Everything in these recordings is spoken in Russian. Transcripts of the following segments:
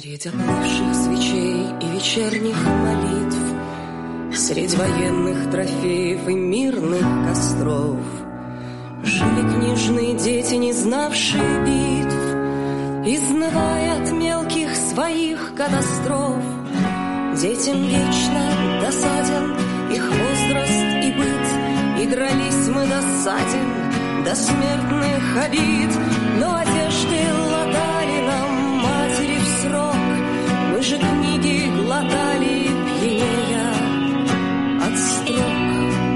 Средь оплывших свечей и вечерних молитв, средь военных трофеев и мирных костров жили книжные дети, не знавшие битв, изнывая от мелких своих катастроф. Детям вечно досаден их возраст и быт, и дрались мы досаден до смертных обид, но одежды латали нам матери в срок, мы же книги глотали, пьянея от строк.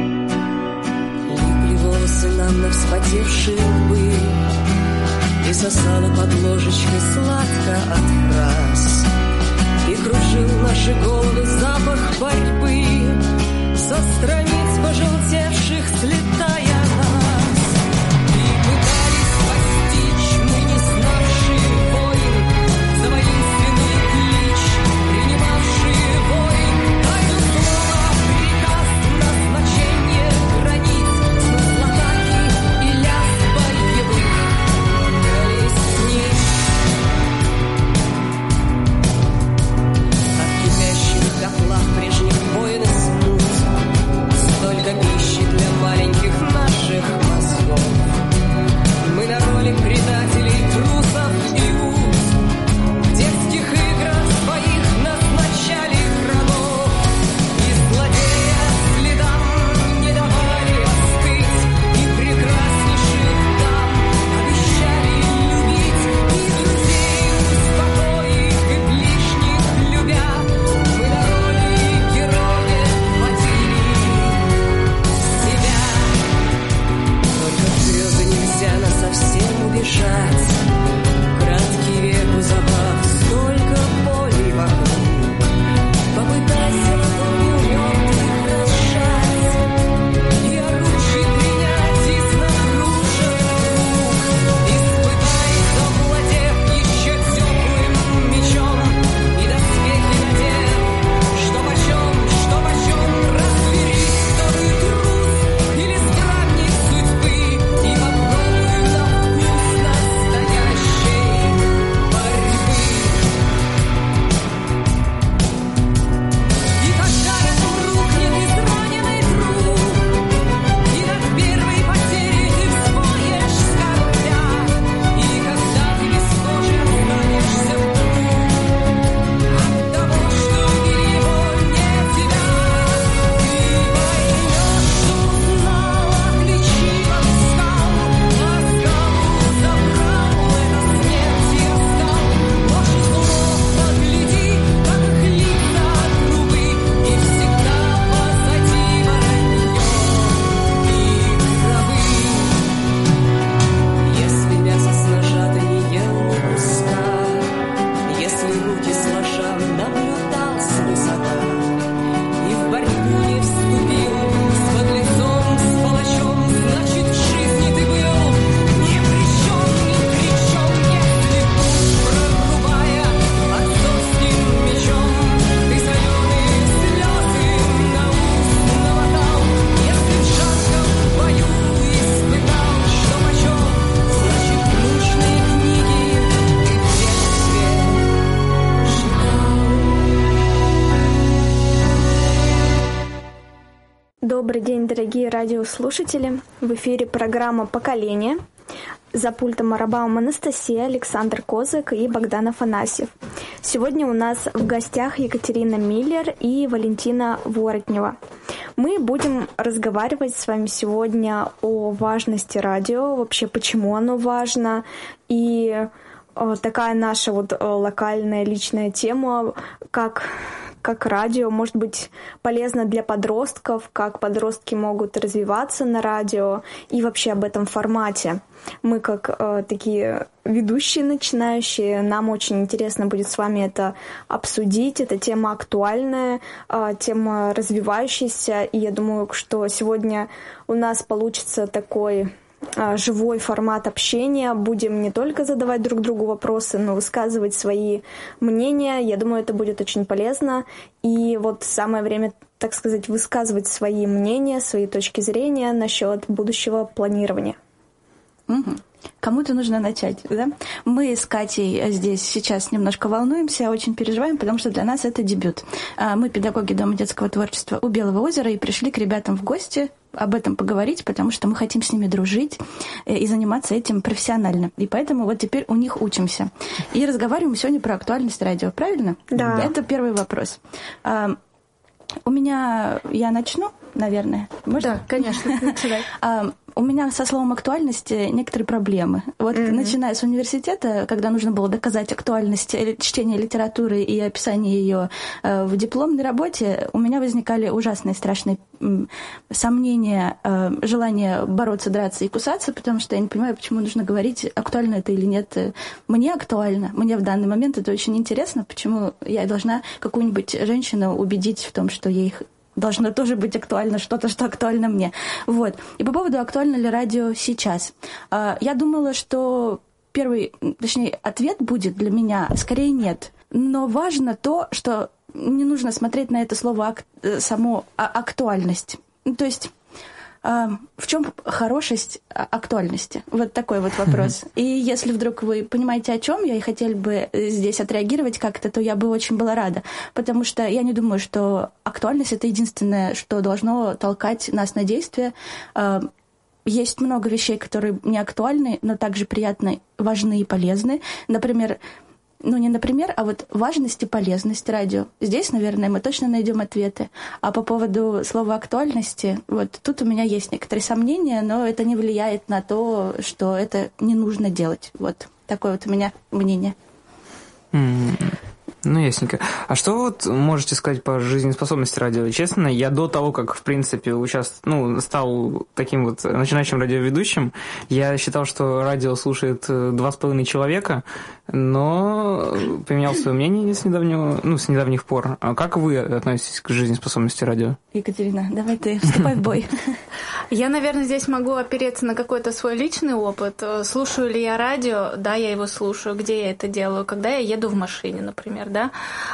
Липли волосы нам на вспотевшие лбы, и сосала под ложечкой сладко от фраз, и кружил наши головы запах борьбы, со страниц пожелтевших слетая нас. И пытались постичь мы, не знавшие войн, за воинственный клич, принимавшие войн, тайну слова, приказ, назначение границ, смысл атаки и лязг боевых колесниц. От кипящих в котлах прежних войн и смут столько пищи для маленьких наших мозгов. Мы на роли предателей, трусов и уз, в детских играх своих назначали врагов, и злодея следам не давали остыть, и прекраснейших дам обещали любить, и друзей успокоив, и ближних любя, мы на роли героев водили себя. Только в грезы нельзя насовсем убежать, краткий век у забав, столько полей вокруг. Попытайся ладонью мертвых разжать, и оружие принять из нагруженных рук. Испытай, завладев еще теплым мечом, и доспехи надев, что почем, разберись, кто ты трус или странник судьбы, и попробуй на вкус настоящей борьбы. И когда рухнет израненный друг, и от первой потери ты вспомнишь скорбя, и когда ты без кожи останешься вдруг от того, что убили его, не тебя, ты поймешь, что узнал отличив от скал, а скалу забрал, это смерть я стал. Ложь слов погляди, как их лица грубы, и всегда позади воронье и гробы. Если мясо с ножа ты не ел ни куска, если руки сложа наблюдал свысока, и в борьбу не вступил с подлецом, с палачом, значит, в жизни ты был ни при чем, если путь прорубая отцовским мечом, ты соленые слезы на ус намотал, если в жарком бою испытал, что почем, значит, нужные книги ты в детстве читал. Добрый день, дорогие радиослушатели! В эфире программа «Поколение». За пультом Арабаум Анастасия, Александр Козак и Богдан Афанасьев. Сегодня у нас в гостях Екатерина Миллер и Валентина Воротнева. Мы будем разговаривать с вами сегодня о важности радио, вообще почему оно важно, и такая наша локальная личная тема, как радио может быть полезно для подростков, как подростки могут развиваться на радио и вообще об этом формате. Мы как такие ведущие начинающие, нам очень интересно будет с вами это обсудить. Эта тема актуальная, тема развивающаяся, и я думаю, что сегодня у нас получится такой живой формат общения. Будем не только задавать друг другу вопросы, но высказывать свои мнения. Я думаю, это будет очень полезно. И вот самое время, так сказать, высказывать свои мнения, свои точки зрения насчет будущего планирования. Угу. Кому-то нужно начать, да? Мы с Катей здесь сейчас немножко волнуемся, очень переживаем, потому что для нас это дебют. Мы педагоги Дома детского творчества у Белого озера и пришли к ребятам в гости об этом поговорить, потому что мы хотим с ними дружить и заниматься этим профессионально. И поэтому вот теперь у них учимся. И разговариваем сегодня про актуальность радио, правильно? Да. Это первый вопрос. У меня... Я начну, наверное? Можно? Да, конечно. У меня со словом «актуальность» некоторые проблемы. Вот начиная с университета, когда нужно было доказать актуальность чтения литературы и описание ее в дипломной работе, у меня возникали ужасные, страшные сомнения, желание бороться, драться и кусаться, потому что я не понимаю, почему нужно говорить, актуально это или нет. Мне актуально, мне в данный момент это очень интересно, почему я должна какую-нибудь женщину убедить в том, что ей должно тоже быть актуально что-то, что актуально мне. Вот. И по поводу, актуально ли радио сейчас. Я думала, что ответ будет для меня скорее нет. Но важно то, что не нужно смотреть на это слово само актуальность. То есть в чем хорошесть актуальности? Вот такой вот вопрос. И если вдруг вы понимаете, о чем я, и хотели бы здесь отреагировать как-то, то я бы очень была рада. Потому что я не думаю, что актуальность — это единственное, что должно толкать нас на действие. Есть много вещей, которые не актуальны, но также приятны, важны и полезны. Например, а вот важность и полезность радио. Здесь, наверное, мы точно найдем ответы. А по поводу слова актуальности, вот тут у меня есть некоторые сомнения, но это не влияет на то, что это не нужно делать. Вот такое вот у меня мнение. Ну, ясненько. А что вот можете сказать по жизнеспособности радио? Честно, я до того, как, в принципе, стал таким вот начинающим радиоведущим, я считал, что радио слушает 2,5 человека, но поменял свое мнение с недавних пор. А как вы относитесь к жизнеспособности радио? Екатерина, давай ты вступай в бой. Я, наверное, здесь могу опереться на какой-то свой личный опыт. Слушаю ли я радио? Да, я его слушаю. Где я это делаю? Когда я еду в машине, например, да?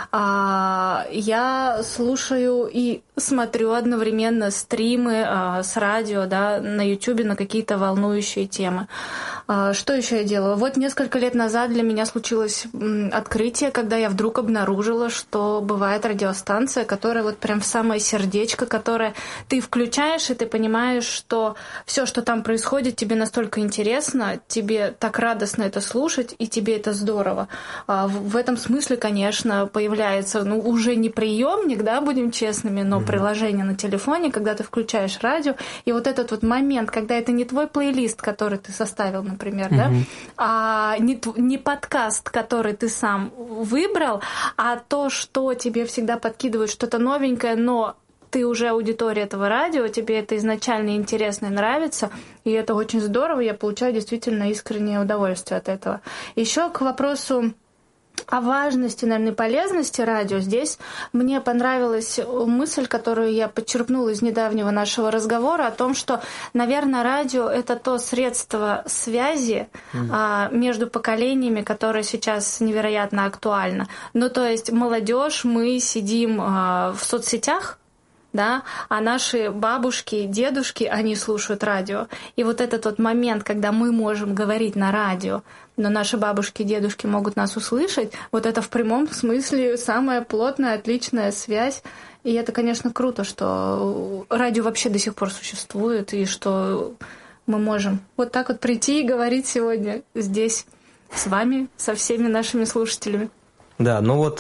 Я слушаю и смотрю одновременно стримы с радио, да, на YouTube на какие-то волнующие темы. Что еще я делаю? Вот несколько лет назад для меня случилось открытие, когда я вдруг обнаружила, что бывает радиостанция, которая вот прям в самое сердечко, которое ты включаешь, и ты понимаешь, что все, что там происходит, тебе настолько интересно, тебе так радостно это слушать, и тебе это здорово. В этом смысле, конечно, появляется, уже не приемник, да, будем честными, но приложение на телефоне, когда ты включаешь радио, и вот этот вот момент, когда это не твой плейлист, который ты составил, например, да, а не подкаст, который ты сам выбрал, а то, что тебе всегда подкидывают что-то новенькое, но ты уже аудитория этого радио, тебе это изначально интересно и нравится, и это очень здорово, я получаю действительно искреннее удовольствие от этого. Еще к вопросу о важности, наверное, и полезности радио. Здесь мне понравилась мысль, которую я подчеркнула из недавнего нашего разговора, о том, что, наверное, радио — это то средство связи между поколениями, которое сейчас невероятно актуально. То есть молодежь, мы сидим в соцсетях, да, а наши бабушки, дедушки, они слушают радио. И вот этот вот момент, когда мы можем говорить на радио, но наши бабушки и дедушки могут нас услышать, вот это в прямом смысле самая плотная, отличная связь. И это, конечно, круто, что радио вообще до сих пор существует, и что мы можем вот так вот прийти и говорить сегодня здесь с вами, со всеми нашими слушателями. Да,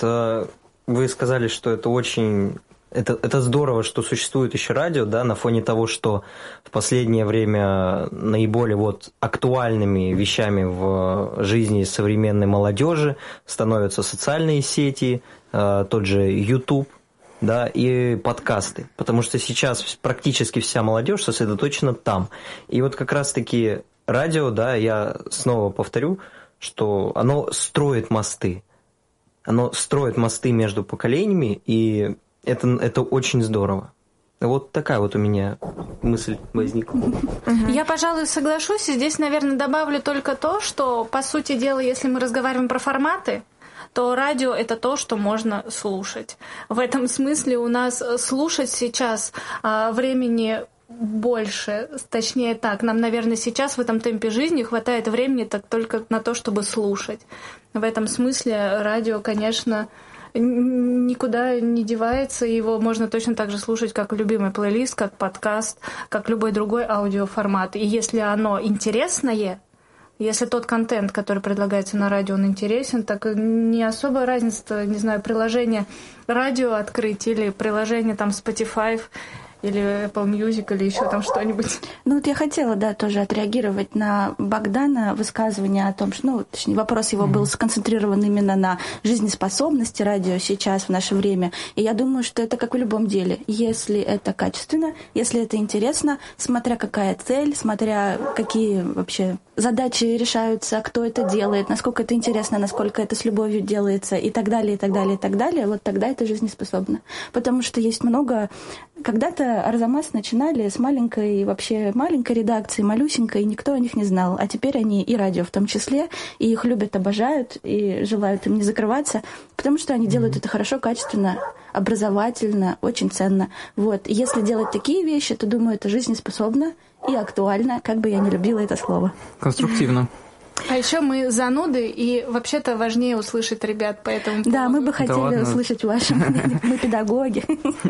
вы сказали, что это очень... Это здорово, что существует еще радио, да, на фоне того, что в последнее время наиболее актуальными вещами в жизни современной молодежи становятся социальные сети, тот же YouTube, да, и подкасты. Потому что сейчас практически вся молодежь сосредоточена там. И вот как раз-таки радио, да, я снова повторю, что оно строит мосты. Оно строит мосты между поколениями, и это очень здорово. Вот такая вот у меня мысль возникла. Я, пожалуй, соглашусь. И здесь, наверное, добавлю только то, что, по сути дела, если мы разговариваем про форматы, то радио — это то, что можно слушать. В этом смысле у нас слушать сейчас времени больше, точнее так, нам, наверное, сейчас в этом темпе жизни хватает времени только на то, чтобы слушать. В этом смысле радио, конечно, никуда не девается, его можно точно так же слушать, как любимый плейлист, как подкаст, как любой другой аудиоформат. И если оно интересное, если тот контент, который предлагается на радио, он интересен, так не особая разница, не знаю, приложение радио открыть или приложение там Spotify, или Apple Music, или еще там что-нибудь. Ну вот я хотела, да, тоже отреагировать на Богдана высказывание о том, что, ну, точнее, вопрос его был сконцентрирован именно на жизнеспособности радио сейчас, в наше время. И я думаю, что это как в любом деле. Если это качественно, если это интересно, смотря какая цель, смотря какие вообще задачи решаются, кто это делает, насколько это интересно, насколько это с любовью делается, и так далее, и так далее, и так далее, вот тогда это жизнеспособно. Потому что есть много... Когда-то Арзамас начинали с маленькой редакции, малюсенькой, и никто о них не знал. А теперь они и радио в том числе, и их любят, обожают, и желают им не закрываться, потому что они делают это хорошо, качественно, образовательно, очень ценно. Вот. И если делать такие вещи, то, думаю, это жизнеспособно и актуально, как бы я не любила это слово. Конструктивно. А еще мы зануды, и вообще-то важнее услышать ребят по этому поводу. Да, мы бы хотели услышать ваше мнение, мы педагоги.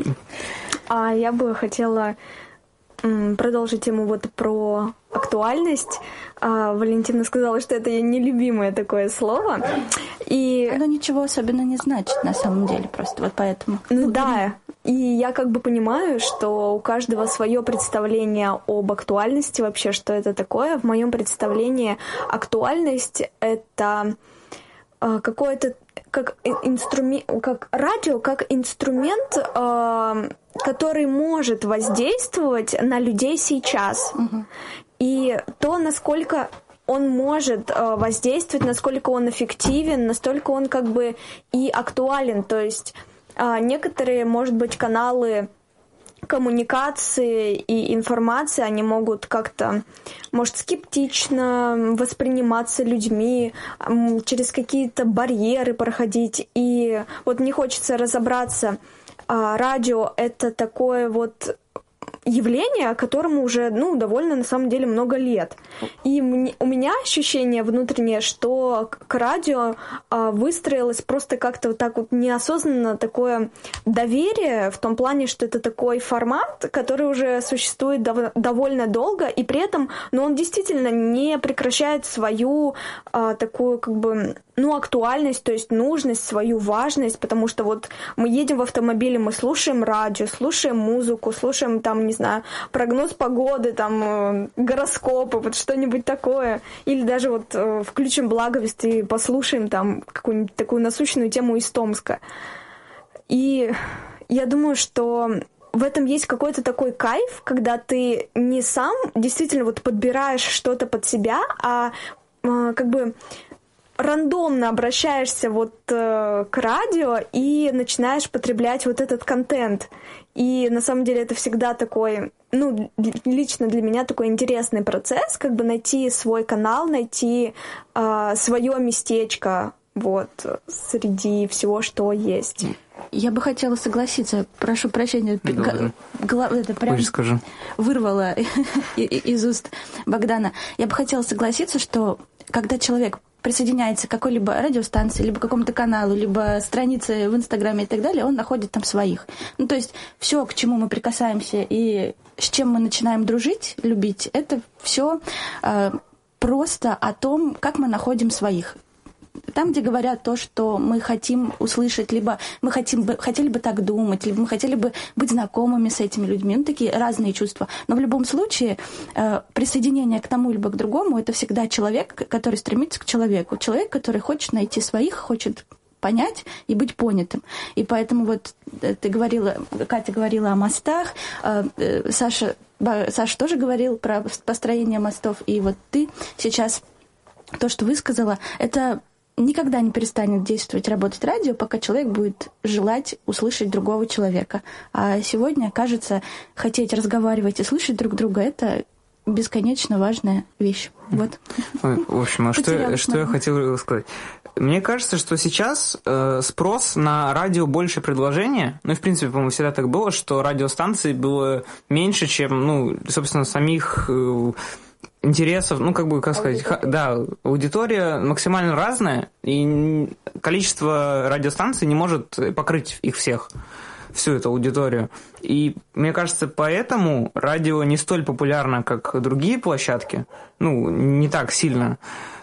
А я бы хотела продолжить тему вот про актуальность. Валентина сказала, что это ее нелюбимое такое слово. И... Оно ничего особенно не значит, на самом деле, просто вот поэтому. Ну да, и я как бы понимаю, что у каждого свое представление об актуальности вообще, что это такое. В моем представлении актуальность — это какое-то как инструмент, как радио, как инструмент, который может воздействовать на людей сейчас. Угу. И то, насколько он может воздействовать, насколько он эффективен, настолько он как бы и актуален. То есть некоторые, может быть, каналы коммуникации и информации, они могут как-то, может, скептично восприниматься людьми, через какие-то барьеры проходить. И вот мне хочется разобраться, радио — это такое вот явление, которому уже, довольно, на самом деле, много лет. И у меня ощущение внутреннее, что к радио выстроилось просто как-то вот так вот неосознанно такое доверие, в том плане, что это такой формат, который уже существует довольно долго, и при этом, он действительно не прекращает свою такую, как бы, актуальность, то есть нужность, свою важность, потому что вот мы едем в автомобиле, мы слушаем радио, слушаем музыку, слушаем там, не знаю, прогноз погоды, там, гороскопы, вот что-нибудь такое. Или даже вот включим Благовест и послушаем там какую-нибудь такую насущную тему из Томска. И я думаю, что в этом есть какой-то такой кайф, когда ты не сам действительно вот подбираешь что-то под себя, а как бы рандомно обращаешься вот к радио и начинаешь потреблять вот этот контент. И на самом деле это всегда такой, лично для меня такой интересный процесс, как бы найти свой канал, найти свое местечко вот среди всего, что есть. Я бы хотела согласиться, прошу прощения, это прям вырвало из уст Богдана. Я бы хотела согласиться, что когда человек присоединяется к какой-либо радиостанции, либо какому-то каналу, либо странице в Инстаграме и так далее, он находит там своих. То есть все, к чему мы прикасаемся и с чем мы начинаем дружить, любить, это все просто о том, как мы находим своих. Там, где говорят то, что мы хотим услышать, либо мы хотели бы так думать, либо мы хотели бы быть знакомыми с этими людьми. Такие разные чувства. Но в любом случае присоединение к тому либо к другому — это всегда человек, который стремится к человеку. Человек, который хочет найти своих, хочет понять и быть понятым. И поэтому вот Катя говорила о мостах, Саша тоже говорил про построение мостов. И вот ты сейчас то, что высказала, это никогда не перестанет действовать, работать радио, пока человек будет желать услышать другого человека. А сегодня, кажется, хотеть разговаривать и слышать друг друга — это бесконечно важная вещь. Вот. В общем, что я хотел сказать. Мне кажется, что сейчас спрос на радио больше предложения. Ну, и, в принципе, по-моему, всегда так было, что радиостанций было меньше, чем, собственно, самих интересов, аудитория максимально разная, и количество радиостанций не может покрыть их всех, всю эту аудиторию. И мне кажется, поэтому радио не столь популярно, как другие площадки, не так сильно,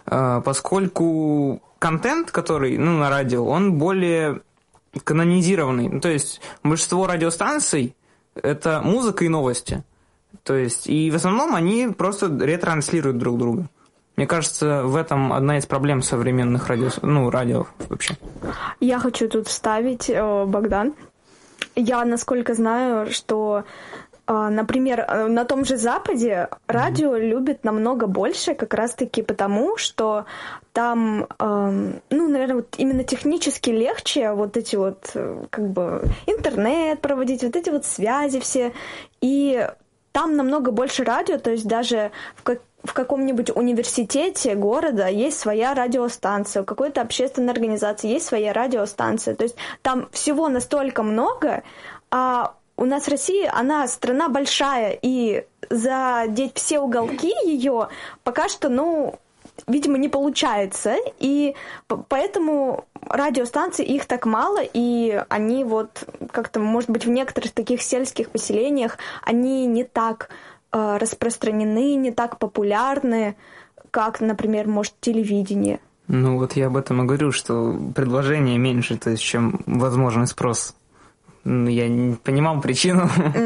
поскольку контент, который на радио, он более канонизированный. То есть большинство радиостанций – это музыка и новости. То есть, и в основном они просто ретранслируют друг друга. Мне кажется, в этом одна из проблем современных радио вообще. Я хочу тут вставить, Богдан. Я, насколько знаю, что, например, на том же Западе радио любят намного больше, как раз-таки потому, что там, наверное, вот именно технически легче вот эти вот, интернет проводить, вот эти вот связи все. И там намного больше радио, то есть даже в каком-нибудь университете города есть своя радиостанция, у какой-то общественной организации есть своя радиостанция. То есть там всего настолько много, а у нас Россия, она страна большая, и задеть все уголки ее пока что, видимо, не получается. И поэтому радиостанций их так мало, и они вот как-то, может быть, в некоторых таких сельских поселениях они не так распространены, не так популярны, как, например, может, телевидение. Вот я об этом и говорю, что предложение меньше, то есть, чем возможный спрос. Я не понимал причину.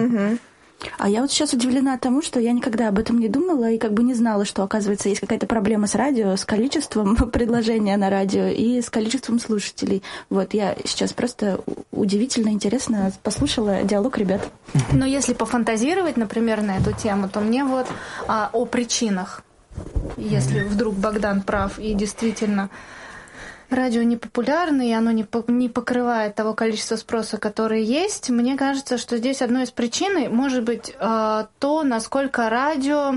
А я вот сейчас удивлена тому, что я никогда об этом не думала и не знала, что, оказывается, есть какая-то проблема с радио, с количеством предложения на радио и с количеством слушателей. Вот, я сейчас просто удивительно интересно послушала диалог ребят. Но если пофантазировать, например, на эту тему, то мне о причинах, если вдруг Богдан прав и действительно радио не популярно, и оно не покрывает того количества спроса, который есть. Мне кажется, что здесь одной из причин может быть то, насколько радио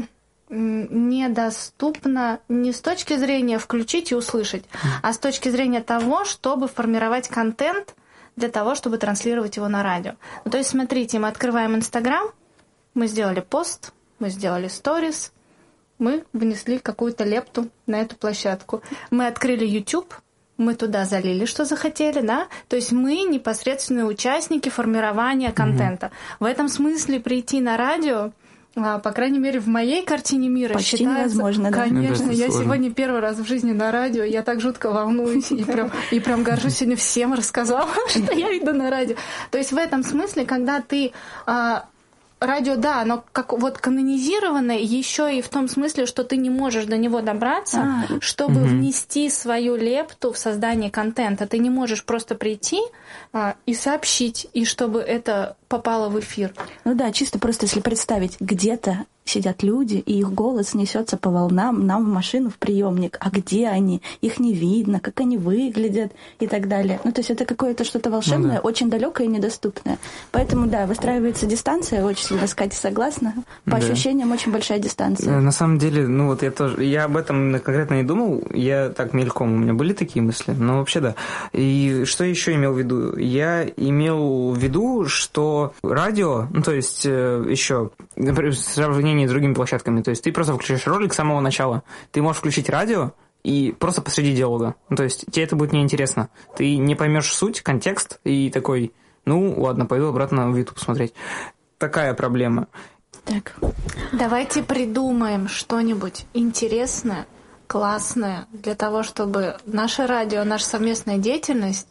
недоступно не с точки зрения включить и услышать, а с точки зрения того, чтобы формировать контент для того, чтобы транслировать его на радио. То есть, смотрите, мы открываем Инстаграм, мы сделали пост, мы сделали сторис, мы внесли какую-то лепту на эту площадку. Мы открыли YouTube, мы туда залили, что захотели, да? То есть мы непосредственные участники формирования контента. В этом смысле прийти на радио, по крайней мере, в моей картине мира почти считается... невозможно, да? Конечно, я сегодня первый раз в жизни на радио, я так жутко волнуюсь и прям горжусь, сегодня всем рассказала, что я иду на радио. То есть в этом смысле, когда ты... Радио, да, оно как вот канонизированное еще и в том смысле, что ты не можешь до него добраться, чтобы внести свою лепту в создание контента. Ты не можешь просто прийти и сообщить, и чтобы это попало в эфир. Чисто просто если представить, где-то сидят люди, и их голос несется по волнам нам в машину, в приемник. А где они? Их не видно, как они выглядят и так далее. То есть это какое-то что-то волшебное, очень далекое и недоступное. Поэтому, выстраивается дистанция, очень сильно с Катей согласна. По ощущениям, очень большая дистанция. На самом деле, я об этом конкретно не думал, я так мельком, у меня были такие мысли, но вообще да. И что еще имел в виду? Я имел в виду, что радио, то есть еще, например, в сравнении с другими площадками. То есть ты просто включаешь ролик с самого начала. Ты можешь включить радио и просто посреди диалога. То есть тебе это будет неинтересно. Ты не поймешь суть, контекст и такой, ладно, пойду обратно в YouTube смотреть. Такая проблема. Так. Давайте придумаем что-нибудь интересное, классное для того, чтобы наше радио, наша совместная деятельность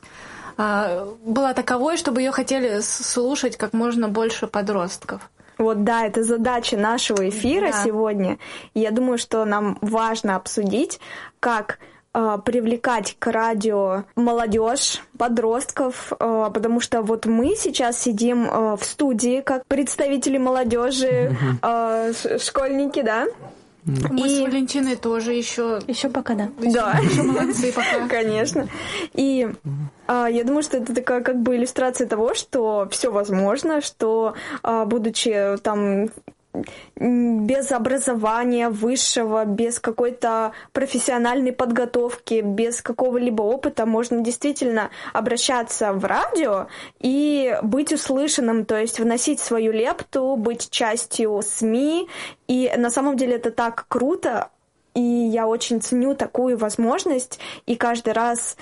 была таковой, чтобы ее хотели слушать как можно больше подростков. Это задача нашего эфира сегодня. И я думаю, что нам важно обсудить, как привлекать к радио молодежь, подростков, потому что мы сейчас сидим в студии как представители молодежи, школьники, да? Мы с Валентиной тоже еще пока, да. Да. Еще молодцы пока. Конечно. И я думаю, что это такая иллюстрация того, что все возможно, что будучи без образования высшего, без какой-то профессиональной подготовки, без какого-либо опыта можно действительно обращаться в радио и быть услышанным, то есть вносить свою лепту, быть частью СМИ. И на самом деле это так круто, и я очень ценю такую возможность, и каждый раз,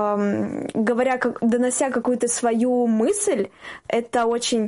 донося какую-то свою мысль, это очень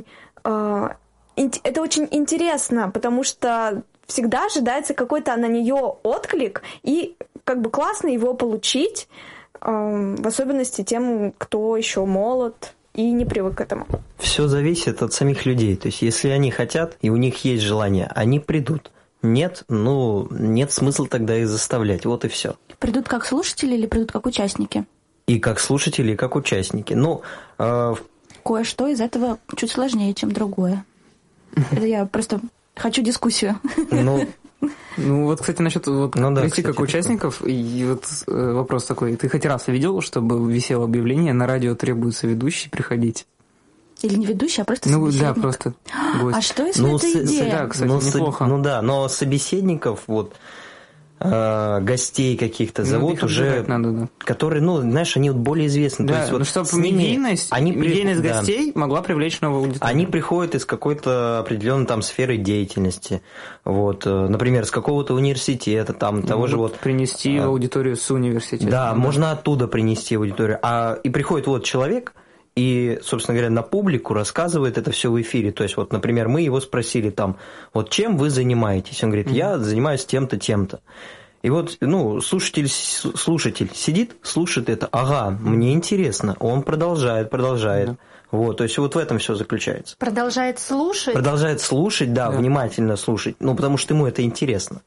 интересно, потому что всегда ожидается какой-то на нее отклик, и как бы классно его получить, в особенности тем, кто еще молод и не привык к этому. Все зависит от самих людей. То есть, если они хотят, и у них есть желание, они придут. Нет, нет смысла тогда их заставлять. Вот и все. Придут как слушатели или придут как участники? И как слушатели, и как участники. Кое-что из этого чуть сложнее, чем другое. Это я просто хочу дискуссию. Вот, кстати, насчет прийти как участников, и вот вопрос такой. Ты хоть раз видел, чтобы висело объявление, на радио требуется ведущий приходить? Или не ведущий, а просто собеседник? Да, просто гость. А что, если это идея? Да, кстати, неплохо. Но собеседников, гостей каких-то зовут уже, надо, которые, они более известны. Да, то есть, чтобы медийность гостей могла привлечь новую аудиторию. Они приходят из какой-то определенной сферы деятельности. Например, с какого-то университета, того же принести в аудиторию с университета. Да, можно оттуда принести в аудиторию. И приходит человек, и, собственно говоря, на публику рассказывает это все в эфире. То есть, например, мы его спросили чем вы занимаетесь? Он говорит, я занимаюсь тем-то, тем-то. И слушатель сидит, слушает это. Ага, мне интересно. Он продолжает. Да. То есть, в этом все заключается. Продолжает слушать? Продолжает слушать, да, внимательно слушать. Потому что ему это интересно.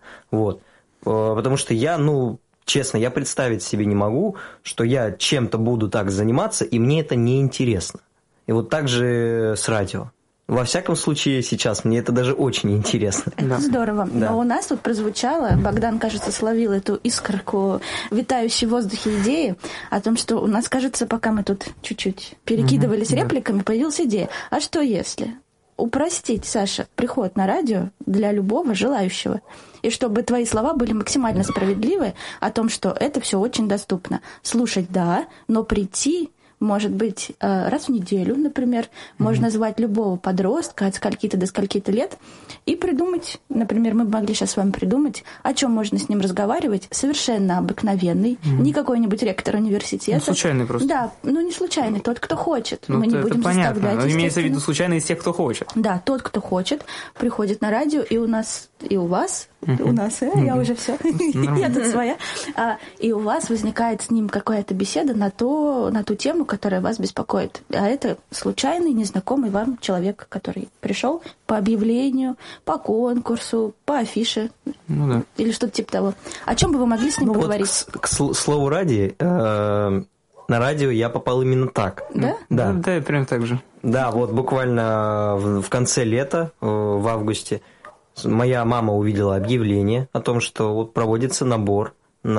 Потому что честно, я представить себе не могу, что я чем-то буду так заниматься, и мне это неинтересно. И так же с радио. Во всяком случае, сейчас мне это даже очень интересно. Это здорово. Да. Но у нас тут прозвучало, Богдан, кажется, словил эту искорку витающей в воздухе идеи о том, что у нас, кажется, пока мы тут чуть-чуть перекидывались репликами, появилась идея. А что если упростить, Саша, приход на радио для любого желающего? И чтобы твои слова были максимально справедливы о том, что это все очень доступно. Слушать, да, но прийти, может быть, раз в неделю, например, можно звать любого подростка от скольки-то до скольки-то лет и придумать, например, мы бы могли сейчас с вами придумать, о чем можно с ним разговаривать, совершенно обыкновенный, не какой-нибудь ректор университета. Случайный просто. Да, не случайный, тот, кто хочет. Мы не будем заставлять. Имеется в виду случайный из тех, кто хочет. Да, тот, кто хочет, приходит на радио, и у нас, и у вас, у нас, я уже все, я тут своя, и у вас возникает с ним какая-то беседа на ту тему, которая вас беспокоит. А это случайный, незнакомый вам человек, который пришел по объявлению, по конкурсу, по афише, или что-то типа того. О чем бы вы могли с ним поговорить? К слову ради, на радио я попал именно так. Да? Да, прям так же. Да, буквально в конце лета, в августе, моя мама увидела объявление о том, что проводится набор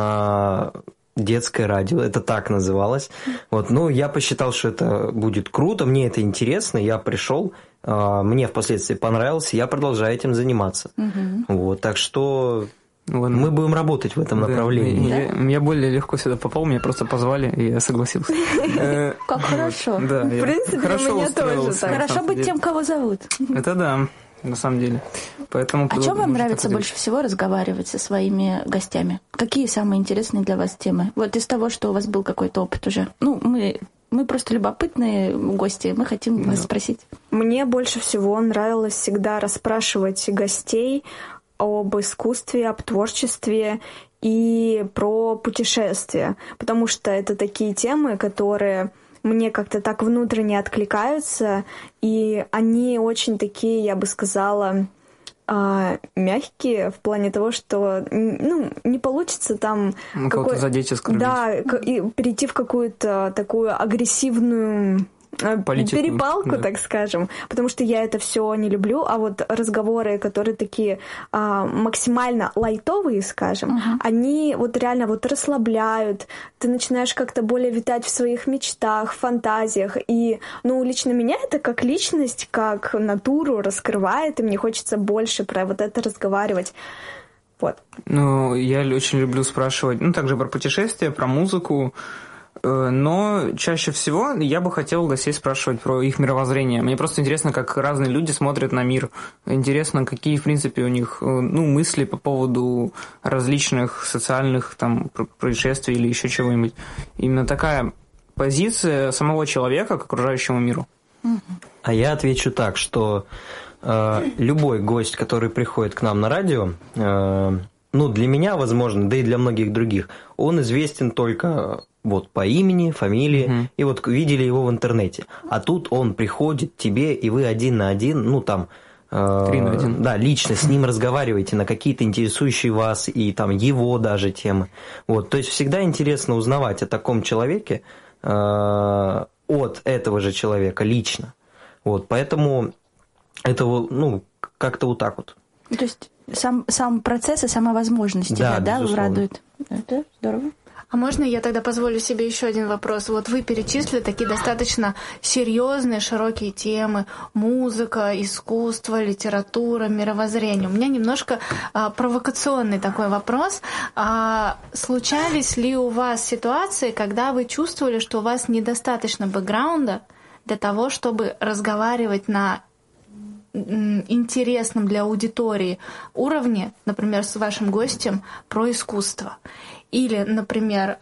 на детское радио, это так называлось. Я посчитал, что это будет круто, мне это интересно, я пришел, мне впоследствии понравилось, и я продолжаю этим заниматься. Так что мы будем работать в этом направлении. Я более легко сюда попал, меня просто позвали, и я согласился. Как хорошо. В принципе, у меня тоже так. Хорошо быть тем, кого зовут. Это да. На самом деле. Поэтому о чем вам нравится больше всего разговаривать со своими гостями? Какие самые интересные для вас темы? Из того, что у вас был какой-то опыт уже. Мы просто любопытные гости, мы хотим вас спросить. Мне больше всего нравилось всегда расспрашивать гостей об искусстве, об творчестве и про путешествия, потому что это такие темы, которые мне как-то так внутренне откликаются, и они очень такие, я бы сказала, мягкие в плане того, что не получится там кого-то задеть и оскорбить. Да, и перейти в какую-то такую агрессивную перепалку, да, так скажем, потому что я это все не люблю, а вот разговоры, которые такие максимально лайтовые, скажем, они вот реально вот расслабляют, ты начинаешь как-то более витать в своих мечтах, фантазиях, и, ну, лично меня это как личность, как натуру раскрывает, и мне хочется больше про вот это разговаривать. Вот. Ну, я очень люблю спрашивать, ну, также про путешествия, про музыку, но чаще всего я бы хотел гостей спрашивать про их мировоззрение. Мне просто интересно, как разные люди смотрят на мир. Интересно, какие, в принципе, у них, ну, мысли по поводу различных социальных там происшествий или еще чего-нибудь. Именно такая позиция самого человека к окружающему миру. А я отвечу так, что любой гость, который приходит к нам на радио, ну, для меня, возможно, да и для многих других, он известен только вот по имени, фамилии, и вот видели его в интернете. А тут он приходит к тебе, и вы 1 на 1, ну, там... 3 на 1. Да, лично с ним разговариваете на какие-то интересующие вас и там его даже темы. Вот, то есть всегда интересно узнавать о таком человеке от этого же человека лично. Вот, поэтому это, ну, как-то вот так вот. То есть сам процесс и сама возможность тебя, да, радует. Это здорово. А можно я тогда позволю себе еще один вопрос? Вот вы перечислили такие достаточно серьезные, широкие темы: музыка, искусство, литература, мировоззрение. У меня немножко провокационный такой вопрос. Случались ли у вас ситуации, когда вы чувствовали, что у вас недостаточно бэкграунда для того, чтобы разговаривать на интересном для аудитории уровне, например, с вашим гостем про искусство? Или, например,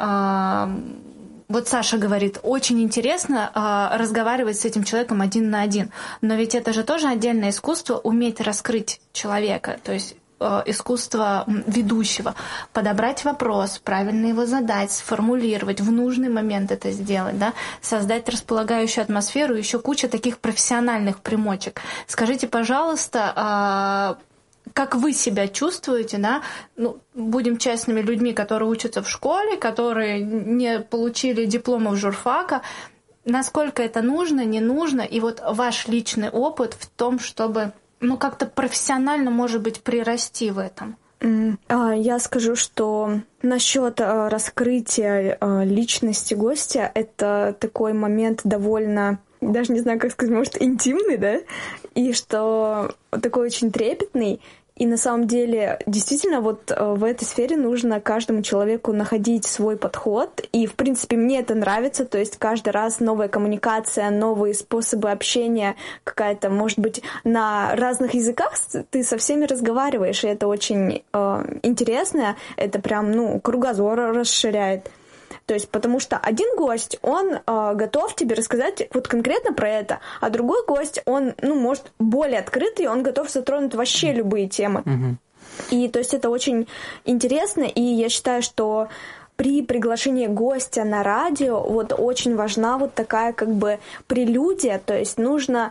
вот Саша говорит, очень интересно разговаривать с этим человеком 1 на 1, но ведь это же тоже отдельное искусство, уметь раскрыть человека, то есть искусство ведущего, подобрать вопрос, правильно его задать, сформулировать, в нужный момент это сделать, да, создать располагающую атмосферу, еще куча таких профессиональных примочек. Скажите, пожалуйста, как вы себя чувствуете, да? Ну, будем честными, людьми, которые учатся в школе, которые не получили дипломов журфака, насколько это нужно, не нужно, и вот ваш личный опыт в том, чтобы, ну, как-то профессионально, может быть, прирасти в этом. Я скажу, что насчет раскрытия личности гостя, это такой момент довольно, даже не знаю, как сказать, может, интимный, да? И что такой очень трепетный. И на самом деле, действительно, вот в этой сфере нужно каждому человеку находить свой подход. И, в принципе, мне это нравится. То есть каждый раз новая коммуникация, новые способы общения, какая-то, может быть, на разных языках ты со всеми разговариваешь. И это очень интересно. Это прям, ну, кругозор расширяет. То есть, потому что один гость, он готов тебе рассказать вот конкретно про это, а другой гость, он, ну, может, более открытый, он готов затронуть вообще любые темы. И, то есть, это очень интересно, и я считаю, что при приглашении гостя на радио вот очень важна вот такая как бы прелюдия, то есть нужно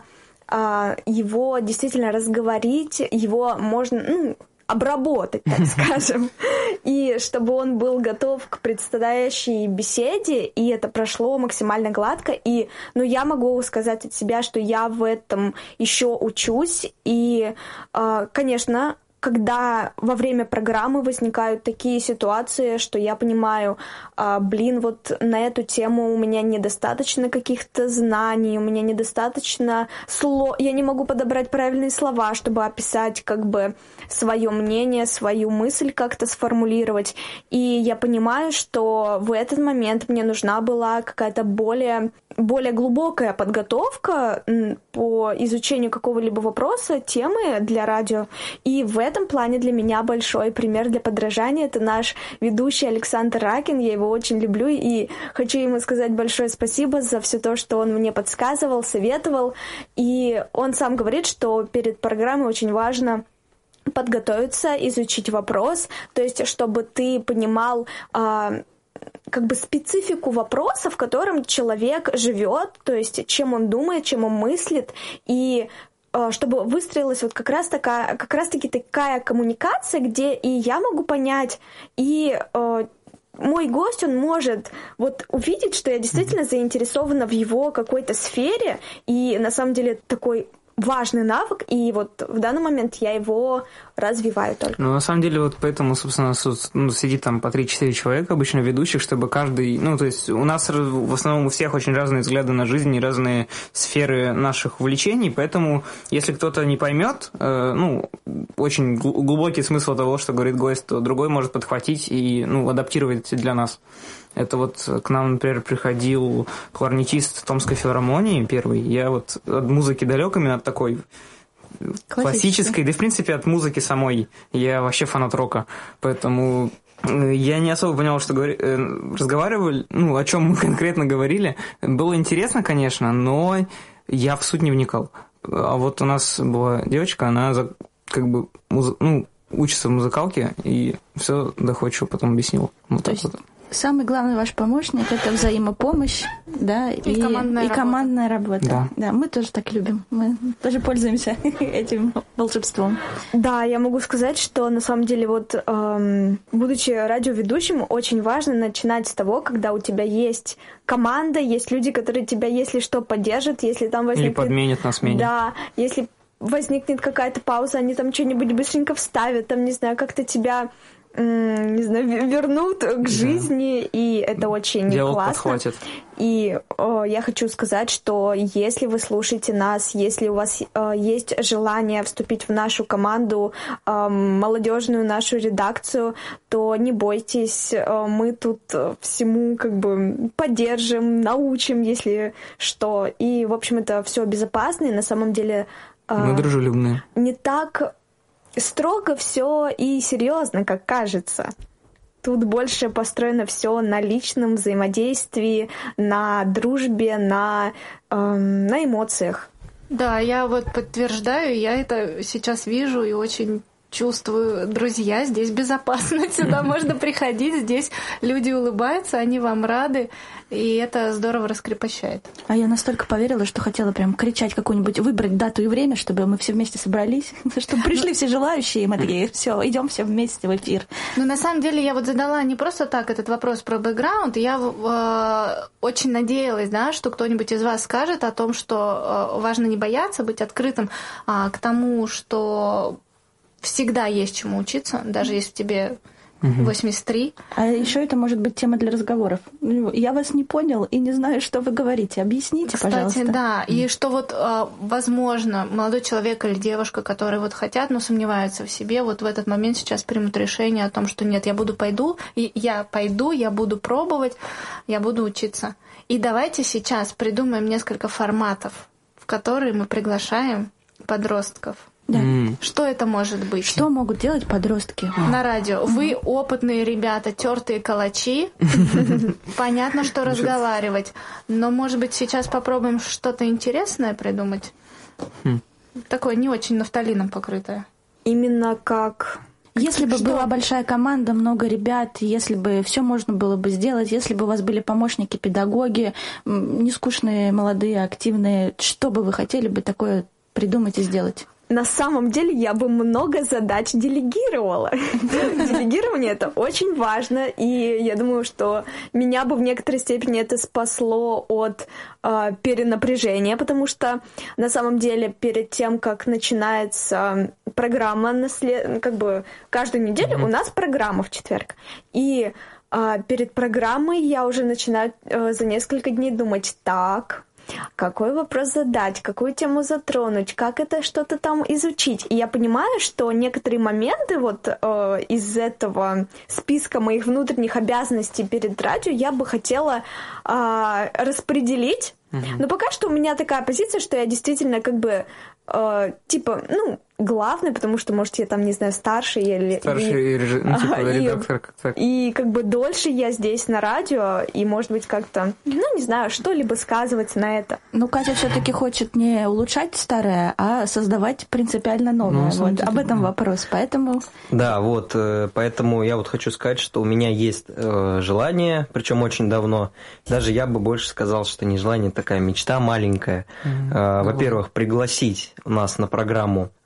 его действительно разговорить, его можно... Ну, обработать, так скажем, и чтобы он был готов к предстоящей беседе, и это прошло максимально гладко. И, ну, я могу сказать от себя, что я в этом еще учусь, и, конечно, когда во время программы возникают такие ситуации, что я понимаю, вот на эту тему у меня недостаточно каких-то знаний, у меня недостаточно слов, я не могу подобрать правильные слова, чтобы описать как бы свое мнение, свою мысль как-то сформулировать. И я понимаю, что в этот момент мне нужна была какая-то более глубокая подготовка по изучению какого-либо вопроса, темы для радио. И в этом плане для меня большой пример для подражания — это наш ведущий Александр Ракин. Я его очень люблю и хочу ему сказать большое спасибо за все то, что он мне подсказывал, советовал. И он сам говорит, что перед программой очень важно подготовиться, изучить вопрос, то есть чтобы ты понимал как бы специфику вопроса, в котором человек живет, то есть чем он думает, чем он мыслит, и чтобы выстроилась вот как раз-таки такая коммуникация, где и я могу понять, и мой гость, он может вот увидеть, что я действительно заинтересована в его какой-то сфере, и на самом деле такой важный навык, и вот в данный момент я его развиваю только. Ну, на самом деле, вот поэтому, собственно, сидит там по 3-4 человека, обычно ведущих, чтобы каждый... Ну, то есть у нас в основном у всех очень разные взгляды на жизнь и разные сферы наших увлечений, поэтому если кто-то не поймет, очень глубокий смысл того, что говорит гость, то другой может подхватить и, адаптировать для нас. Это вот к нам, например, приходил кларнетист Томской филармонии первый. Я вот от музыки далек, именно от такой классической, да и в принципе от музыки самой. Я вообще фанат рока, поэтому я не особо понял, что разговаривали, о чем мы конкретно говорили. Было интересно, конечно, но я в суть не вникал. А вот у нас была девочка, она учится в музыкалке, и все доходчиво потом объяснила. Вот так вот. Самый главный ваш помощник – это взаимопомощь, да, и командная работа. Да, мы тоже так любим, мы тоже пользуемся этим волшебством. Да, я могу сказать, что на самом деле вот, будучи радиоведущим, очень важно начинать с того, когда у тебя есть команда, есть люди, которые тебя, если что, поддержат, если там возникнет... Или подменят на смене. Да, если возникнет какая-то пауза, они там что-нибудь быстренько вставят, там, не знаю, как-то тебя... вернут к жизни, и это очень диалог классно. Подхватит. И я хочу сказать, что если вы слушаете нас, если у вас есть желание вступить в нашу команду, молодежную нашу редакцию, то не бойтесь, мы тут всему поддержим, научим, если что. И, в общем, это все безопасно, и на самом деле... Мы дружелюбные. Не так строго все и серьезно, как кажется. Тут больше построено все на личном взаимодействии, на дружбе, на эмоциях. Да, я вот подтверждаю, я это сейчас вижу и очень чувствую. Друзья, здесь безопасно, сюда можно приходить, здесь люди улыбаются, они вам рады, и это здорово раскрепощает. А я настолько поверила, что хотела прям кричать какую-нибудь, выбрать дату и время, чтобы мы все вместе собрались, чтобы пришли все желающие, и мы такие, все, идем все вместе в эфир. Но на самом деле я вот задала не просто так этот вопрос про бэкграунд, я очень надеялась, да, что кто-нибудь из вас скажет о том, что важно не бояться, быть открытым к тому, что всегда есть чему учиться, даже если тебе 83. А еще это может быть тема для разговоров. Я вас не понял и не знаю, что вы говорите. Объясните, пожалуйста. Кстати, да. И что вот, возможно, молодой человек или девушка, которые вот хотят, но сомневаются в себе, вот в этот момент сейчас примут решение о том, что нет, я пойду, я буду пробовать, я буду учиться. И давайте сейчас придумаем несколько форматов, в которые мы приглашаем подростков. Да. Что это может быть? Что могут делать подростки? На радио. Вы опытные ребята, тертые калачи. Понятно, что разговаривать. Но, может быть, сейчас попробуем что-то интересное придумать? Такое не очень нафталином покрытое. Именно как... Если бы была большая команда, много ребят, если бы все можно было бы сделать, если бы у вас были помощники, педагоги, нескучные, молодые, активные, что бы вы хотели бы такое придумать и сделать? На самом деле я бы много задач делегировала. Делегирование — это очень важно, и я думаю, что меня бы в некоторой степени это спасло от перенапряжения, потому что на самом деле перед тем, как начинается программа, каждую неделю у нас программа в четверг. И перед программой я уже начинаю за несколько дней думать: так, какой вопрос задать, какую тему затронуть, как это что-то там изучить. И я понимаю, что некоторые моменты из этого списка моих внутренних обязанностей перед радио я бы хотела распределить. Но пока что у меня такая позиция, что я действительно главный, потому что, может, я там, не знаю, старший редактор. И дольше я здесь на радио, и, может быть, как-то, не знаю, что-либо сказывается на это. Катя все-таки хочет не улучшать старое, а создавать принципиально новое. Об этом вопрос, поэтому... Да, поэтому я хочу сказать, что у меня есть желание, причем очень давно. Даже я бы больше сказал, что не желание, такая мечта маленькая. Во-первых, пригласить нас на программу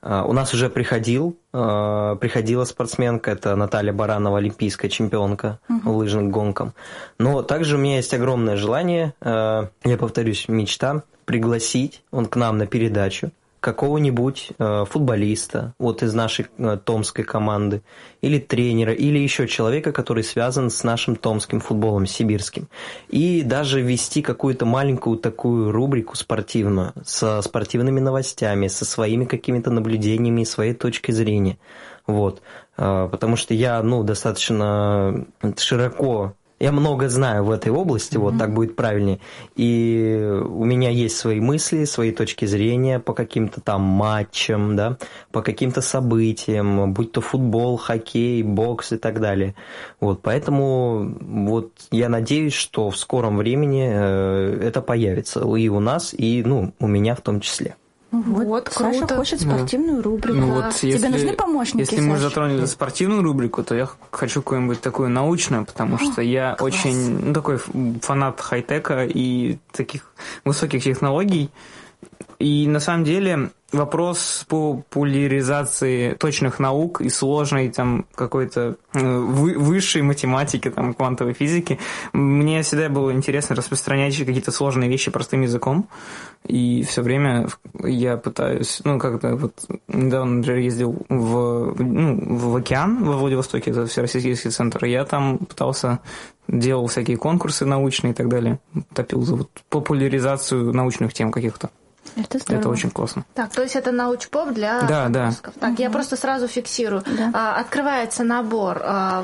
У нас уже приходила спортсменка, это Наталья Баранова, олимпийская чемпионка лыжным гонкам. Но также у меня есть огромное желание, я повторюсь, мечта, пригласить к нам на передачу какого-нибудь футболиста вот из нашей томской команды, или тренера, или еще человека, который связан с нашим томским футболом, сибирским. И даже вести какую-то маленькую такую рубрику спортивную, со спортивными новостями, со своими какими-то наблюдениями и своей точкой зрения. Вот. Потому что я достаточно широко... Я много знаю в этой области, вот так будет правильнее. И у меня есть свои мысли, свои точки зрения по каким-то там матчам, да, по каким-то событиям, будь то футбол, хоккей, бокс и так далее. Вот, поэтому вот я надеюсь, что в скором времени это появится и у нас, и у меня в том числе. Вот, Саша круто. хочет спортивную рубрику. Тебе нужны помощники, Если мы Саша? затронули спортивную рубрику, то я хочу какую-нибудь такую научную, потому что я очень такой фанат хай-тека и таких высоких технологий. И на самом деле вопрос популяризации точных наук и сложной там какой-то высшей математики, там, квантовой физики, мне всегда было интересно распространять какие-то сложные вещи простым языком. И все время я пытаюсь, недавно, например, ездил в океан во Владивостоке, это Всероссийский центр, и я там делал всякие конкурсы научные и так далее, топил за популяризацию научных тем каких-то. Это здорово. Это очень классно. Так, то есть это научпоп для подростков. Так, я просто сразу фиксирую. Да. Открывается набор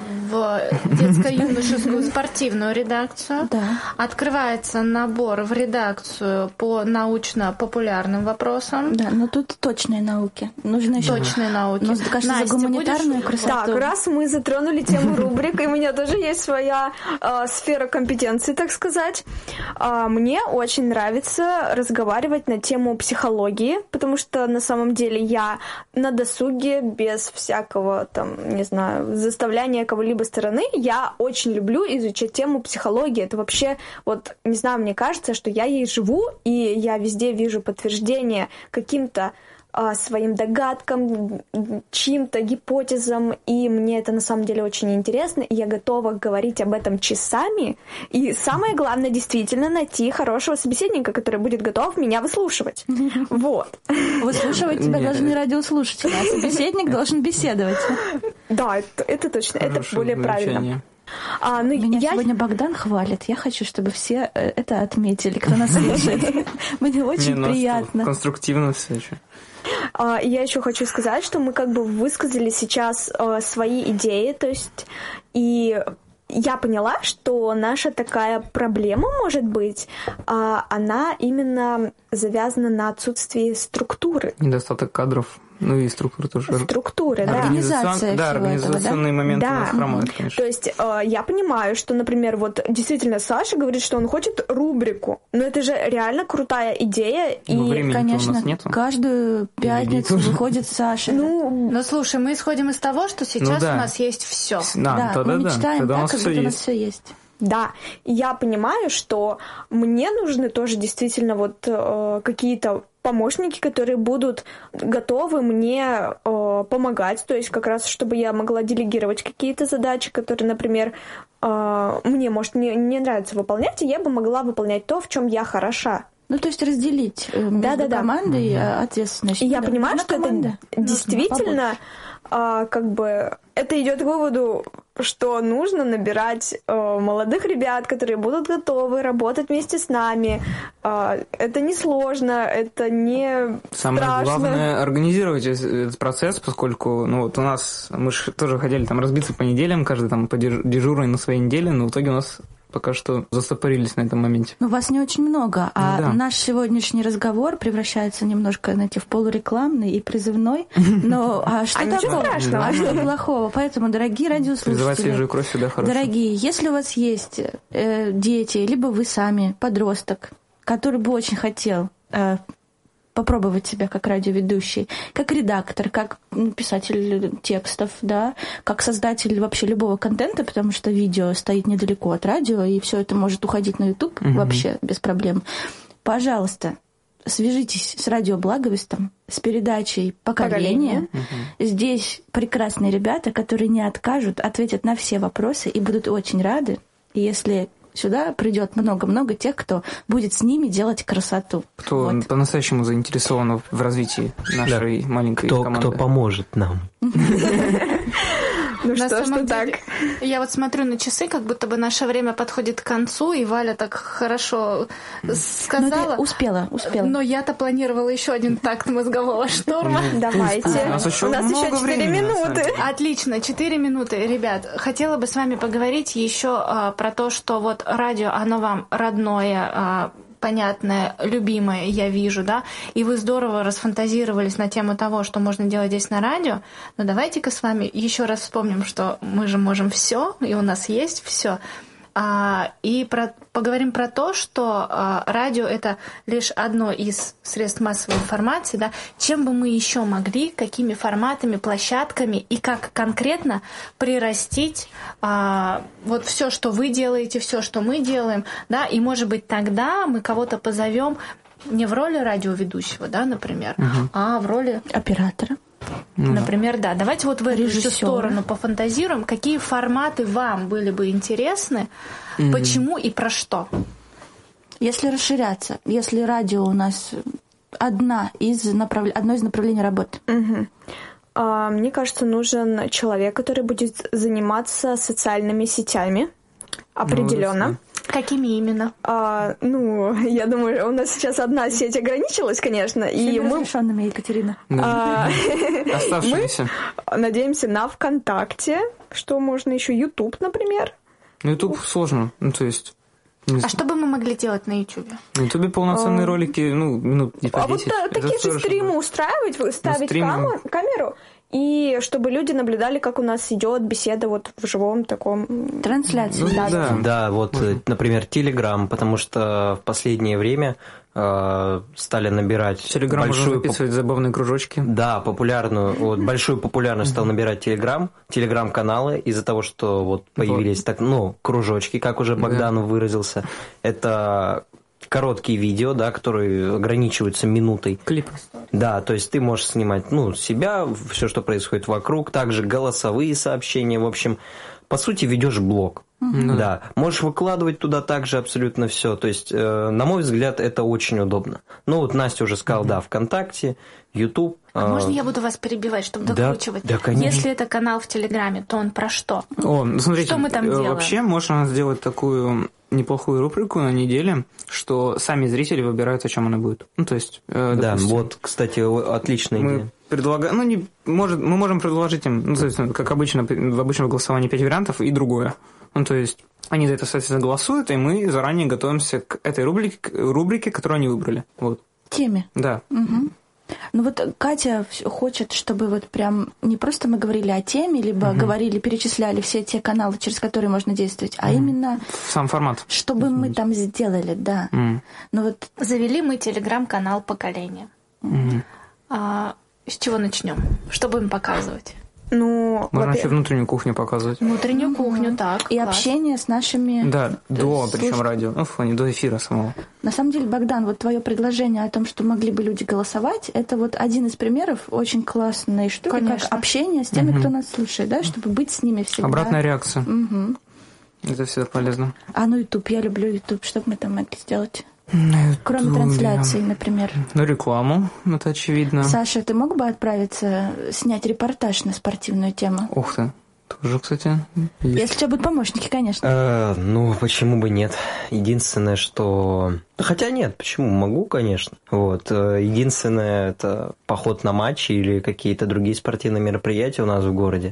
в детско-юношескую спортивную редакцию. Да. Открывается набор в редакцию по научно-популярным вопросам. Да, но тут точные науки. Нужно еще... Точные науки. Ну, кажется, Настя, за гуманитарную красоту. Так, раз мы затронули тему рубрик, и у меня тоже есть своя сфера компетенции, так сказать. Мне очень нравится разговаривать на тему психологии, потому что на самом деле я на досуге, без всякого заставляния кого-либо стороны, я очень люблю изучать тему психологии. Это вообще, мне кажется, что я ей живу, и я везде вижу подтверждение каким-то своим догадкам, чьим-то гипотезам, и мне это на самом деле очень интересно, и я готова говорить об этом часами, и самое главное, действительно, найти хорошего собеседника, который будет готов меня выслушивать. Вот. Выслушивать тебя должны радиослушатели, а собеседник должен беседовать. Да, это точно, это более правильно. Меня сегодня Богдан хвалит. Я хочу, чтобы все это отметили, кто нас слушает. Мне очень приятно. Конструктивно все еще. Я еще хочу сказать, что мы высказали сейчас свои идеи, то есть и я поняла, что наша такая проблема, может быть, она именно завязана на отсутствии структуры. Недостаток кадров. И структуры тоже. Структуры, да. Организация всего организационные моменты у нас хромают, конечно. То есть я понимаю, что, например, действительно Саша говорит, что он хочет рубрику, но это же реально крутая идея. И, конечно, у нас нету. каждую пятницу выходит Саша. Но слушай, мы исходим из того, что сейчас у нас есть все. Мы мечтаем тогда так, как будто у нас все есть. Да, я понимаю, что мне нужны тоже действительно какие-то помощники, которые будут готовы мне помогать, то есть как раз, чтобы я могла делегировать какие-то задачи, которые, например, мне, может, не нравится выполнять, и я бы могла выполнять то, в чем я хороша. То есть разделить между командой и ответственность. И я понимаю, что это действительно это идет к выводу, что нужно набирать молодых ребят, которые будут готовы работать вместе с нами. Это не сложно, это не Самое страшно. главное организировать этот процесс, поскольку у нас мы же тоже хотели разбиться по неделям, каждый по дежурной на своей неделе, но в итоге у нас пока что застопорились на этом моменте. Вас не очень много, наш сегодняшний разговор превращается немножко, в полурекламный и призывной. Но что такого? А что плохого? Поэтому, дорогие радиослушатели, призывать свежую кровь всегда хорошо. Дорогие, если у вас есть дети, либо вы сами, подросток, который бы очень хотел попробовать себя как радиоведущий, как редактор, как писатель текстов, да, как создатель вообще любого контента, потому что видео стоит недалеко от радио, и все это может уходить на YouTube вообще без проблем. Пожалуйста, свяжитесь с радио Благовестом, с передачей «Поколение». Здесь прекрасные ребята, которые не откажут, ответят на все вопросы и будут очень рады, если сюда придет много-много тех, кто будет с ними делать красоту. Кто по-настоящему заинтересован в развитии нашей маленькой команды. Кто поможет нам. Ну что ж, так. Я вот смотрю на часы, как будто бы наше время подходит к концу, и Валя так хорошо сказала. Успела. Но я-то планировала еще один такт мозгового шторма. Давайте. У нас еще 4 минуты. Отлично, 4 минуты. Ребят, хотела бы с вами поговорить еще про то, что вот радио, оно вам родное, понятное, любимое, я вижу, да, и вы здорово расфантазировались на тему того, что можно делать здесь на радио, но давайте-ка с вами еще раз вспомним, что мы же можем все, и у нас есть все. И поговорим про то, что радио — это лишь одно из средств массовой информации, да, чем бы мы еще могли, какими форматами, площадками и как конкретно прирастить вот все, что вы делаете, все, что мы делаем, да, и, может быть, тогда мы кого-то позовем не в роли радиоведущего, да, например, а в роли оператора. Например, да. Давайте вот в эту же сторону пофантазируем. Какие форматы вам были бы интересны, почему и про что? Если расширяться, если радио у нас одно из направлений работы. Мне кажется, нужен человек, который будет заниматься социальными сетями. Определенно. Какими именно? Я думаю, у нас сейчас одна сеть ограничилась, конечно. И мы разрешенными, Екатерина. Оставшиеся. Мы надеемся на ВКонтакте. Что можно еще? YouTube, например. YouTube сложно. То есть... что бы мы могли делать на YouTube? На YouTube полноценные ролики, минут по 10. Вот такие же стримы устраивать, ставить камеру, и чтобы люди наблюдали, как у нас идет беседа вот в живом таком... Трансляции. Да, вот, например, Telegram, потому что в последнее время стали набирать Telegram можно записывать забавные кружочки. Да, большую популярность стал набирать Telegram-каналы из-за того, что вот появились кружочки, как уже Богданов выразился. Это короткие видео, да, которые ограничиваются минутой. Клипы. Да, то есть ты можешь снимать, себя, все, что происходит вокруг, также голосовые сообщения, в общем, по сути, ведешь блог. Да, можешь выкладывать туда также абсолютно все. То есть, на мой взгляд, это очень удобно. Вот Настя уже сказала, да, ВКонтакте, YouTube. Можно я буду вас перебивать, чтобы докручивать? Да, конечно. Если это канал в Телеграме, то он про что? Смотрите, что мы там делаем? Вообще можно сделать такую неплохую рубрику на неделе, что сами зрители выбирают, о чем она будет. То есть, допустим, кстати, отличная идея. Мы можем предложить им, как обычно, в обычном голосовании 5 вариантов и другое. То есть они за это, соответственно, голосуют, и мы заранее готовимся к этой рубрике, которую они выбрали. Вот. Теме. Да. Катя хочет, чтобы прям не просто мы говорили о теме, либо перечисляли все те каналы, через которые можно действовать, а именно... Сам формат. Чтобы мы там сделали, да. Завели мы телеграм-канал «Поколение». С чего начнем? Что будем показывать? Можно вообще внутреннюю кухню показывать. Внутреннюю кухню, так. И общение с нашими... Да, причем радио, до эфира самого. На самом деле, Богдан, твое предложение о том, что могли бы люди голосовать, это один из примеров очень классной штуки, как общение с теми, кто нас слушает, да, чтобы быть с ними всегда. Обратная реакция. Это всегда полезно. YouTube, я люблю YouTube, что бы мы там могли сделать? Кроме трансляции, например. Рекламу, это очевидно. Саша, ты мог бы отправиться снять репортаж на спортивную тему? Ух ты, тоже, кстати, есть. Если у тебя будут помощники, конечно. Почему бы нет? Единственное, что... Хотя нет, почему? Могу, конечно. Единственное, это поход на матчи или какие-то другие спортивные мероприятия у нас в городе.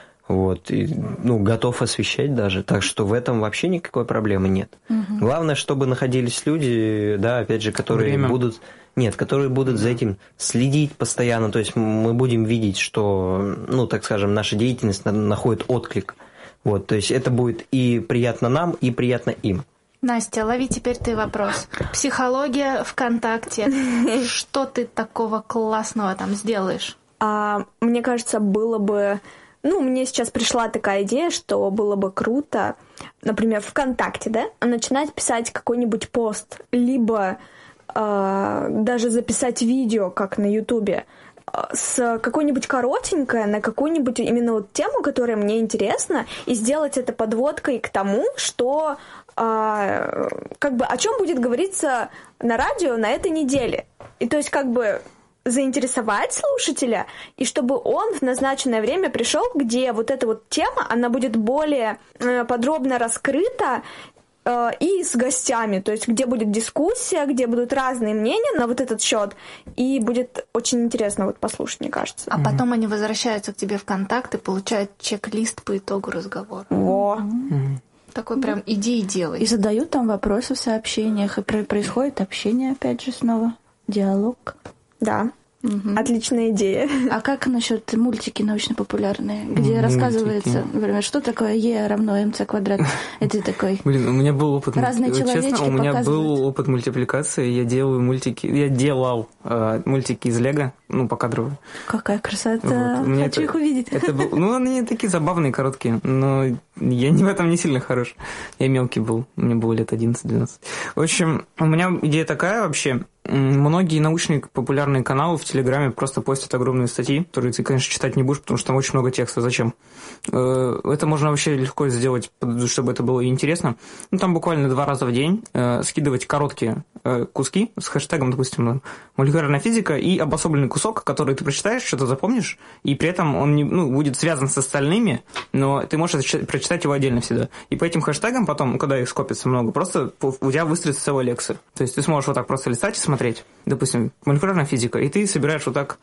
Готов освещать даже. Так что в этом вообще никакой проблемы нет. Главное, чтобы находились люди, да, опять же, которые будут за этим следить постоянно. То есть мы будем видеть, что, так скажем, наша деятельность находит отклик. То есть это будет и приятно нам, и приятно им. Настя, лови теперь ты вопрос. Психология ВКонтакте. Что ты такого классного там сделаешь? Мне кажется, было бы... мне сейчас пришла такая идея, что было бы круто, например, ВКонтакте, да, начинать писать какой-нибудь пост, либо даже записать видео, как на Ютубе, с какой-нибудь коротенькой на какую-нибудь именно вот тему, которая мне интересна, и сделать это подводкой к тому, что как бы о чем будет говориться на радио на этой неделе. И то есть как бы заинтересовать слушателя, и чтобы он в назначенное время пришел, где вот эта вот тема, она будет более подробно раскрыта, и с гостями, то есть где будет дискуссия, где будут разные мнения на вот этот счет, и будет очень интересно вот послушать, мне кажется. А потом они возвращаются к тебе в контакт и получают чек-лист по итогу разговора. Во. Такой прям иди и делай. И задают там вопросы в сообщениях, и происходит общение опять же снова, диалог. Да. Отличная идея. А как насчет мультики научно-популярные, где рассказывается, например, что такое Е равно МЦ квадрат? Это такой... Блин, у меня был опыт... Разные человечки честно, у меня показывают. был опыт мультипликации. Я делал мультики из Лего, покадрово. Какая красота! Вот. Хочу их увидеть. Это был, они такие забавные, короткие, но я в этом не сильно хорош. Я мелкий был, мне было лет 11-12. В общем, у меня идея такая вообще. Многие научные популярные каналы в Телеграме просто постят огромные статьи, которые ты, конечно, читать не будешь, потому что там очень много текста. Зачем? Это можно вообще легко сделать, чтобы это было интересно. Там буквально 2 раза в день скидывать короткие куски с хэштегом, допустим, молекулярная физика, и обособленный кусок, который ты прочитаешь, что-то запомнишь, и при этом он не, будет связан с остальными, но ты можешь прочитать его отдельно всегда. И по этим хэштегам потом, когда их скопится много, просто у тебя выстроится целая лекция. То есть ты сможешь вот так просто листать и смотреть, допустим, молекулярная физика, и ты собираешь вот так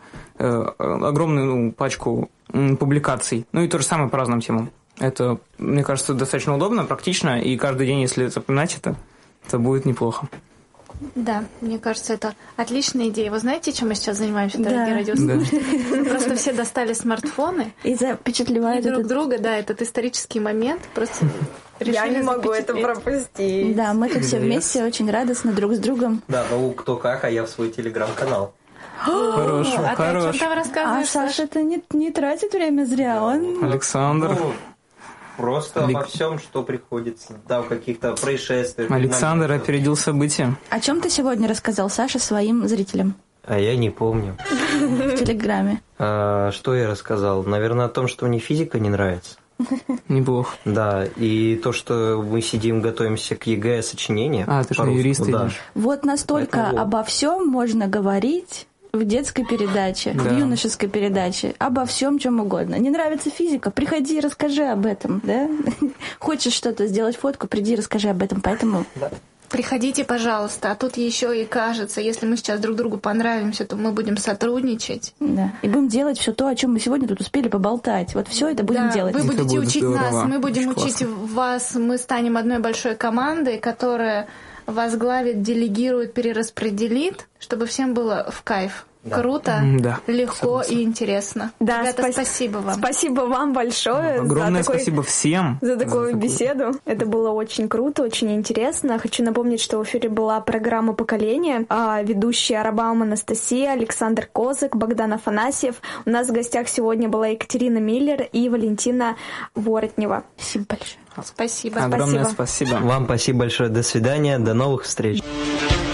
огромную пачку публикаций. И то же самое по разным темам. Это, мне кажется, достаточно удобно, практично, и каждый день, если запоминать это будет неплохо. Да, мне кажется, это отличная идея. Вы знаете, чем мы сейчас занимаемся, дорогие радиослушатели? Мы просто все достали смартфоны и запечатлевают друг друга, да, этот исторический момент. Просто я не могу это пропустить. Да, мы тут все вместе очень радостно друг с другом. Да, кто как, а я в свой телеграм-канал. Хорош. Ты о чем там рассказываешь, Саша? Это не тратит время зря, он... Александр. Просто обо всем, что приходится, в каких-то происшествиях. Александр опередил события. О чем ты сегодня рассказал, Саша, своим зрителям? А я не помню. В Телеграме. Что я рассказал? Наверное, о том, что мне физика не нравится. Неплохо. Да, и то, что мы сидим, готовимся к ЕГЭ сочинения. Ты же на юриста идешь. Вот настолько обо всем можно говорить в детской передаче, в юношеской передаче, обо всем, чем угодно. Не нравится физика? Приходи, расскажи об этом, да? Хочешь что-то сделать, фотку, приди, расскажи об этом. Поэтому... Приходите, пожалуйста. А тут еще и кажется, если мы сейчас друг другу понравимся, то мы будем сотрудничать. Да. И будем делать все то, о чем мы сегодня тут успели поболтать. Вот все это будем делать. Вы будете учить нас, мы будем очень учить классно. вас. Мы станем одной большой командой, которая возглавит, делегирует, перераспределит, чтобы всем было в кайф. Да. Круто, легко и интересно. Да, ребята, спасибо вам. Спасибо вам большое. Огромное спасибо всем за такую беседу. Это было очень круто, очень интересно. Хочу напомнить, что в эфире была программа «Поколение». Ведущие Арабаум Анастасия, Александр Козык, Богдан Афанасьев. У нас в гостях сегодня была Екатерина Миллер и Валентина Воротнева. Спасибо большое. Спасибо. Огромное спасибо. Вам спасибо большое. До свидания. До новых встреч.